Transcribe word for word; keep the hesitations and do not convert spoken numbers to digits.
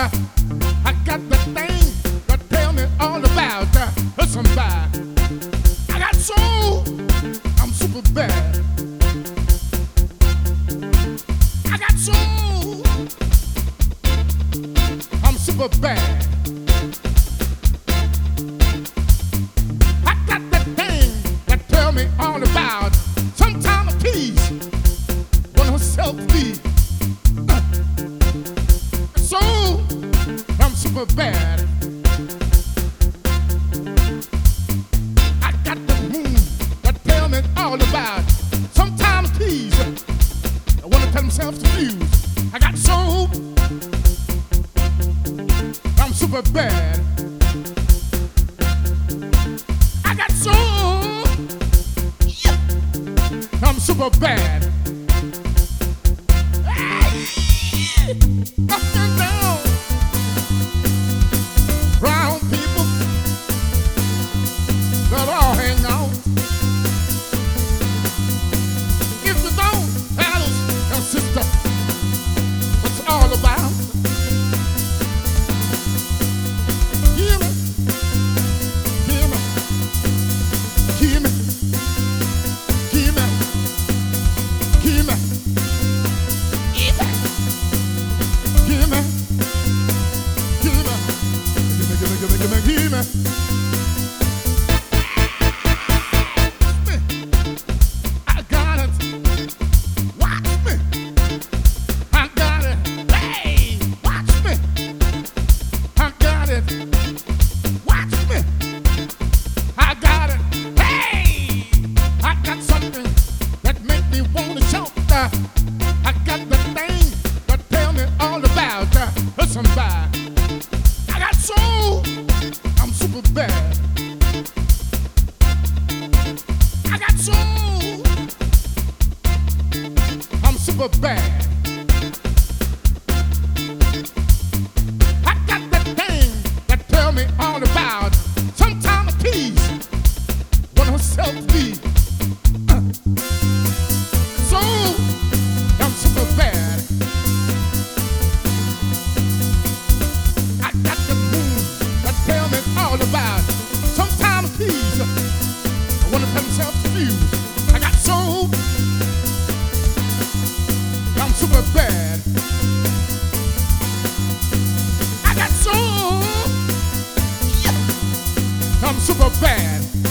Uh, I got the thing that tell me all about uh, somebody. I got soul, I'm super bad. I got soul, I'm super bad. I got that thing that tell me all about some time of peace when I'm self-lead. Uh, so I'm super bad. I got the moon that tell me all about some time of peace. I wanna tell themselves to fuse. I got soul, I'm super bad. I got soul, yeah, I'm super bad. Hey, up and down, brown people that all hang out. If you don't, fellas and sister, what's it all about? Hear me, hear me, hear me, hear me, hear me, hear me, hear me, hear me, give me, give me, give me, give me, hear me. I got it. Watch me. I got it. Hey, watch me. I got it. Watch me. I got it. Hey, I got something that make me want to shout. Uh, I got the thing that tell me all about uh, somebody. I got soul, I'm super bad. I got soul, I'm super bad. I got that thing that tell me all about some time of peace when I'm self-lead. Uh, so I'm super bad. I got the moon that tell me all about some time of peace. I wanna tell myself to fuse. I got soul, I'm super bad. I got soul, yeah, I'm super bad.